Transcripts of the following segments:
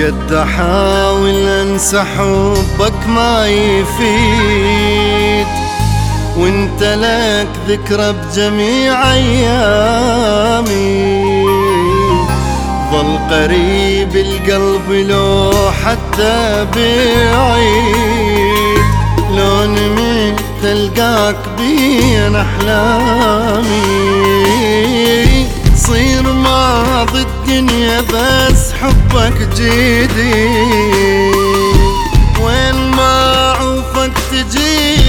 شقد احاول انسى حبك ما يفيد، وانت لك ذكرى بجميع ايامي. ظل قريب القلب لو حتى بعيد، لو نمت تلقاك بين احلامي. صير ماضي الدنيا بس حبك جديد، وين ما عوفك تجي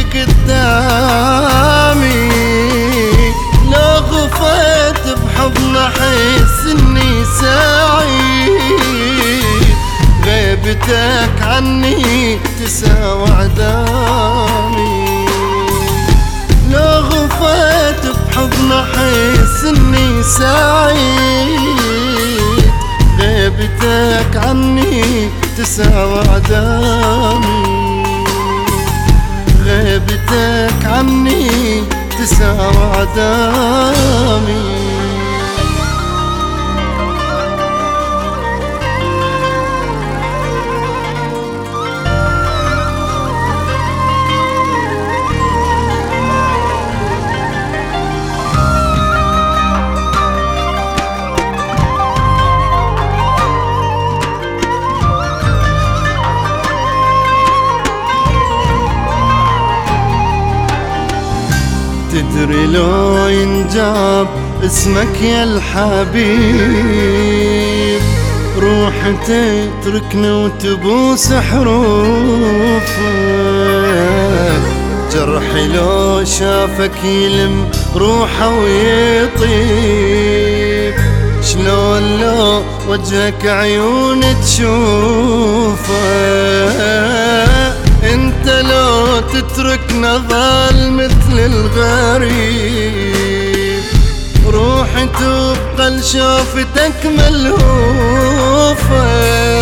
قدامي. لو غفيت بحضن احس اني سعيد، غيبتك عني تساوى اعدامي. لو غفيت بحضن احس اني سعيد، غيبتك عني تساوى اعدامي. غيبتك عني تساوى اعدامي. تدري لو ينجاب اسمك يا الحبيب، روح تتركني وتبوس حروفك. جرحي لو شافك يلم روحه ويطيب، شلون لو وجهك عيون تشوفه. انت لو تتركنا ظل مثل الغريب، روحي تبقى لشوفتك ملهوفة.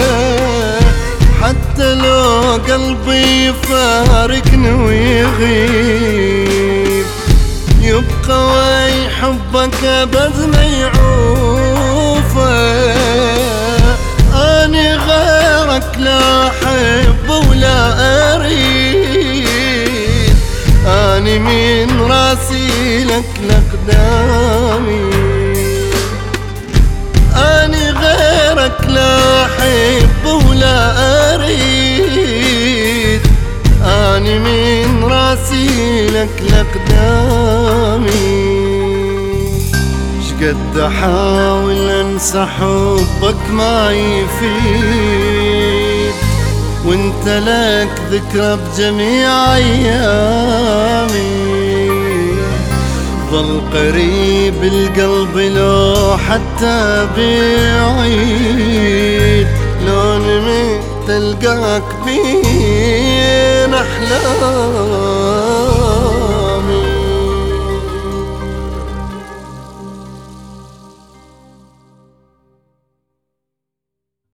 حتى لو قلبي يفارقني ويغيب، يبقى وي حبك ابد ما يعوفه. اني غيرك لا احب ولا اريد، اني من راسي لك لاقدامي. اني غيرك لا احب ولا اريد، اني من راسي لك لاقدامي. شقد احاول انسى حبك ما يفيد، وانت لك ذكرى بجميع ايامي. ظل قريب القلب لو حتى بعيد، لو نمت تلقاك بين احلامي.